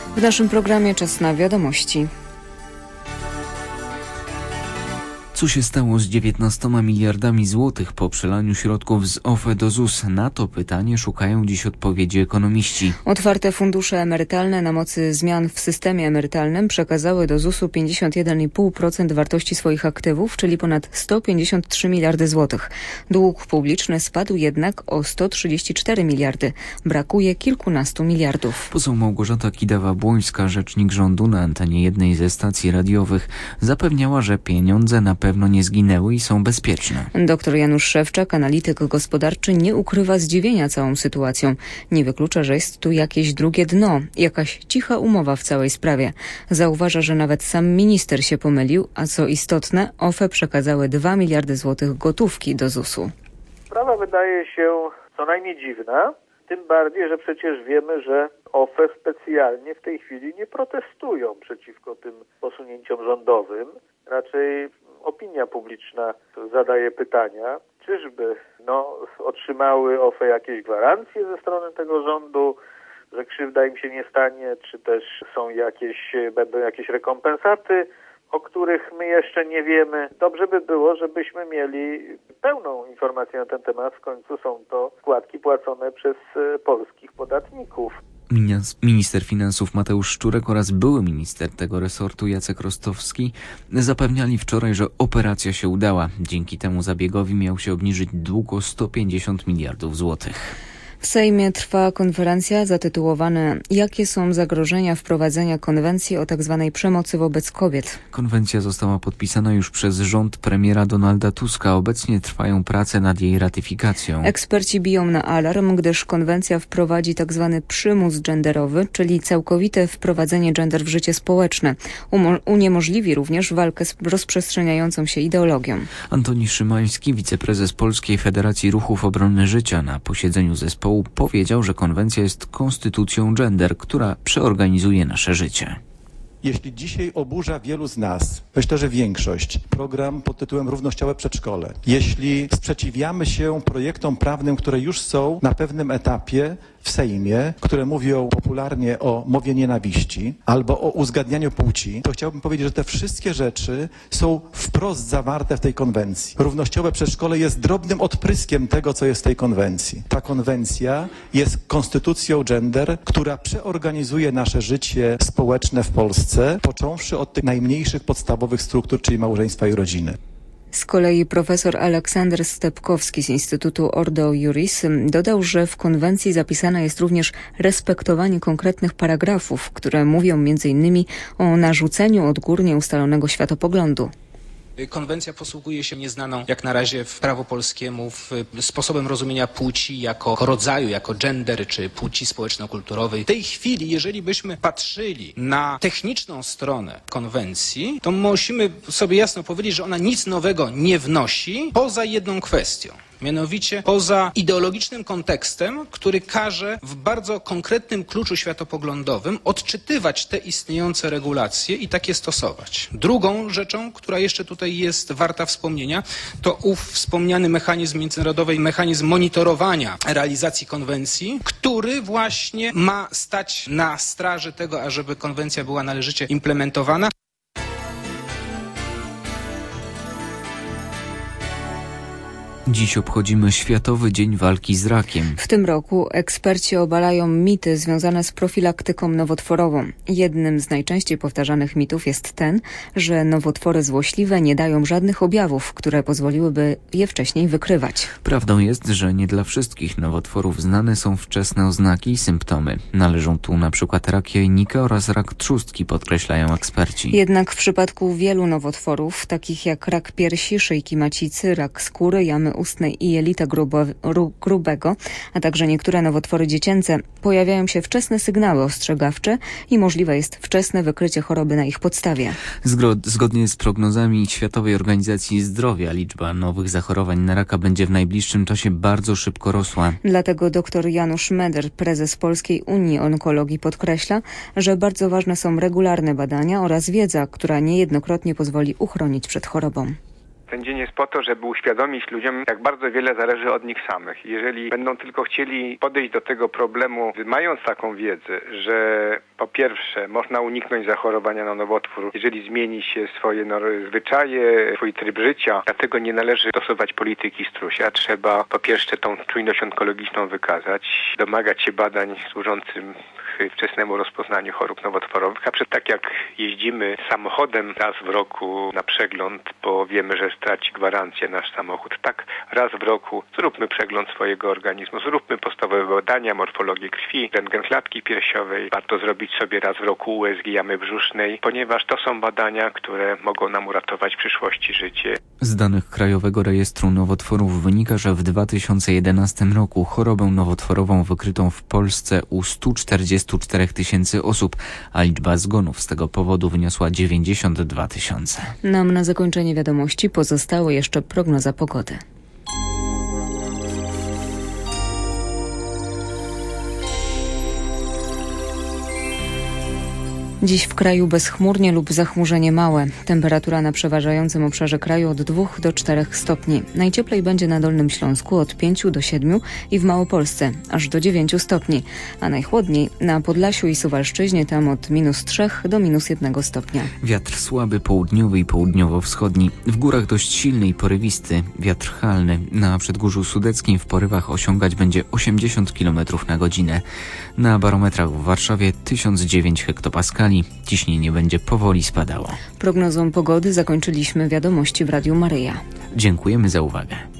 W naszym programie czas na wiadomości. Co się stało z 19 miliardami złotych po przelaniu środków z OFE do ZUS? Na to pytanie szukają dziś odpowiedzi ekonomiści. Otwarte fundusze emerytalne na mocy zmian w systemie emerytalnym przekazały do ZUS-u 51,5% wartości swoich aktywów, czyli ponad 153 miliardy złotych. Dług publiczny spadł jednak o 134 miliardy. Brakuje kilkunastu miliardów. Poseł Małgorzata Kidawa-Błońska, rzecznik rządu, na antenie jednej ze stacji radiowych zapewniała, że pieniądze na pewno nie zginęły i są bezpieczne. Dr Janusz Szewczak, analityk gospodarczy, nie ukrywa zdziwienia całą sytuacją. Nie wyklucza, że jest tu jakieś drugie dno, jakaś cicha umowa w całej sprawie. Zauważa, że nawet sam minister się pomylił, a co istotne, OFE przekazały 2 miliardy złotych gotówki do ZUS-u. Sprawa wydaje się co najmniej dziwna, tym bardziej, że przecież wiemy, że OFE specjalnie w tej chwili nie protestują przeciwko tym posunięciom rządowym. Raczej opinia publiczna zadaje pytania, czyżby otrzymały OFE jakieś gwarancje ze strony tego rządu, że krzywda im się nie stanie, czy też będą jakieś rekompensaty, o których my jeszcze nie wiemy. Dobrze by było, żebyśmy mieli pełną informację na ten temat. W końcu są to składki płacone przez polskich podatników. Minister finansów Mateusz Szczurek oraz były minister tego resortu Jacek Rostowski zapewniali wczoraj, że operacja się udała. Dzięki temu zabiegowi miał się obniżyć dług o 150 miliardów złotych. W Sejmie trwa konferencja zatytułowana „Jakie są zagrożenia wprowadzenia konwencji o tzw. przemocy wobec kobiet?”. Konwencja została podpisana już przez rząd premiera Donalda Tuska. Obecnie trwają prace nad jej ratyfikacją. Eksperci biją na alarm, gdyż konwencja wprowadzi tzw. przymus genderowy, czyli całkowite wprowadzenie gender w życie społeczne. Uniemożliwi również walkę z rozprzestrzeniającą się ideologią. Antoni Szymański, wiceprezes Polskiej Federacji Ruchów Obrony Życia, na posiedzeniu zespołu powiedział, że konwencja jest konstytucją gender, która przeorganizuje nasze życie. Jeśli dzisiaj oburza wielu z nas, myślę, że większość, program pod tytułem Równościowe Przedszkole, jeśli sprzeciwiamy się projektom prawnym, które już są na pewnym etapie w Sejmie, które mówią popularnie o mowie nienawiści albo o uzgadnianiu płci, to chciałbym powiedzieć, że te wszystkie rzeczy są wprost zawarte w tej konwencji. Równościowe przedszkole jest drobnym odpryskiem tego, co jest w tej konwencji. Ta konwencja jest konstytucją gender, która przeorganizuje nasze życie społeczne w Polsce, począwszy od tych najmniejszych podstawowych struktur, czyli małżeństwa i rodziny. Z kolei profesor Aleksander Stepkowski z Instytutu Ordo Iuris dodał, że w konwencji zapisane jest również respektowanie konkretnych paragrafów, które mówią m.in. o narzuceniu odgórnie ustalonego światopoglądu. Konwencja posługuje się nieznaną jak na razie w prawo polskiemu sposobem rozumienia płci jako rodzaju, jako gender czy płci społeczno-kulturowej. W tej chwili, jeżeli byśmy patrzyli na techniczną stronę konwencji, to musimy sobie jasno powiedzieć, że ona nic nowego nie wnosi poza jedną kwestią. Mianowicie poza ideologicznym kontekstem, który każe w bardzo konkretnym kluczu światopoglądowym odczytywać te istniejące regulacje i takie stosować. Drugą rzeczą, która jeszcze tutaj jest warta wspomnienia, to wspomniany mechanizm międzynarodowy, mechanizm monitorowania realizacji konwencji, który właśnie ma stać na straży tego, ażeby konwencja była należycie implementowana. Dziś obchodzimy Światowy Dzień Walki z Rakiem. W tym roku eksperci obalają mity związane z profilaktyką nowotworową. Jednym z najczęściej powtarzanych mitów jest ten, że nowotwory złośliwe nie dają żadnych objawów, które pozwoliłyby je wcześniej wykrywać. Prawdą jest, że nie dla wszystkich nowotworów znane są wczesne oznaki i symptomy. Należą tu na przykład rak jajnika oraz rak trzustki, podkreślają eksperci. Jednak w przypadku wielu nowotworów, takich jak rak piersi, szyjki macicy, rak skóry, jamy ustnej i jelita grubego, a także niektóre nowotwory dziecięce, pojawiają się wczesne sygnały ostrzegawcze i możliwe jest wczesne wykrycie choroby na ich podstawie. Zgodnie z prognozami Światowej Organizacji Zdrowia liczba nowych zachorowań na raka będzie w najbliższym czasie bardzo szybko rosła. Dlatego dr Janusz Meder, prezes Polskiej Unii Onkologii, podkreśla, że bardzo ważne są regularne badania oraz wiedza, która niejednokrotnie pozwoli uchronić przed chorobą. Ten dzień jest po to, żeby uświadomić ludziom, jak bardzo wiele zależy od nich samych. Jeżeli będą tylko chcieli podejść do tego problemu, mając taką wiedzę, że po pierwsze można uniknąć zachorowania na nowotwór, jeżeli zmieni się swoje zwyczaje, swój tryb życia, dlatego nie należy stosować polityki strusia. Trzeba po pierwsze tą czujność onkologiczną wykazać, domagać się badań służącym wczesnemu rozpoznaniu chorób nowotworowych, a tak jak jeździmy samochodem raz w roku na przegląd, bo wiemy, że straci gwarancję nasz samochód, tak raz w roku zróbmy przegląd swojego organizmu, zróbmy podstawowe badania, morfologię krwi, rentgen klatki piersiowej, warto zrobić sobie raz w roku USG jamy brzusznej, ponieważ to są badania, które mogą nam uratować w przyszłości życie. Z danych Krajowego Rejestru Nowotworów wynika, że w 2011 roku chorobę nowotworową wykryto w Polsce u 144 000 osób, a liczba zgonów z tego powodu wyniosła 92 000. Nam na zakończenie wiadomości pozostało jeszcze prognoza pogody. Dziś w kraju bezchmurnie lub zachmurzenie małe. Temperatura na przeważającym obszarze kraju od 2 do 4 stopni. Najcieplej będzie na Dolnym Śląsku od 5 do 7 i w Małopolsce aż do 9 stopni. A najchłodniej na Podlasiu i Suwalszczyźnie, tam od -3 do -1 stopnia. Wiatr słaby, południowy i południowo-wschodni. W górach dość silny i porywisty. Wiatr halny. Na Przedgórzu Sudeckim w porywach osiągać będzie 80 km na godzinę. Na barometrach w Warszawie 1009 hektopaskali. Ciśnienie będzie powoli spadało. Prognozą pogody zakończyliśmy wiadomości w Radiu Maryja. Dziękujemy za uwagę.